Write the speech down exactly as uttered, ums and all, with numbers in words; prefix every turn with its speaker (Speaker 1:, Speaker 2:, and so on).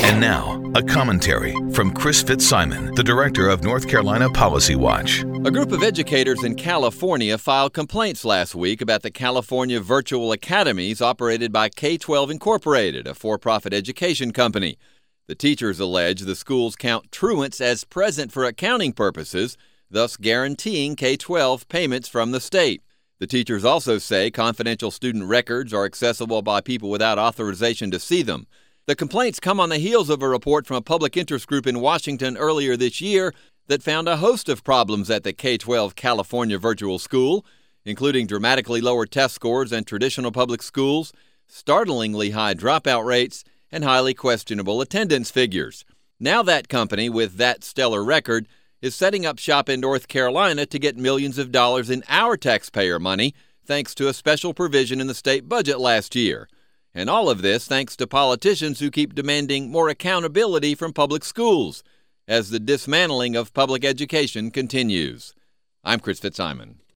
Speaker 1: And now, a commentary from Chris Fitzsimon, the director of North Carolina Policy Watch.
Speaker 2: A group of educators in California filed complaints last week about the California Virtual Academies operated by K twelve Incorporated, a for-profit education company. The teachers allege the schools count truants as present for accounting purposes, thus guaranteeing K twelve payments from the state. The teachers also say confidential student records are accessible by people without authorization to see them. The complaints come on the heels of a report from a public interest group in Washington earlier this year that found a host of problems at the K twelve California Virtual School, including dramatically lower test scores than traditional public schools, startlingly high dropout rates, and highly questionable attendance figures. Now that company, with that stellar record, is setting up shop in North Carolina to get millions of dollars in our taxpayer money, thanks to a special provision in the state budget last year. And all of this thanks to politicians who keep demanding more accountability from public schools as the dismantling of public education continues. I'm Chris Fitzsimon.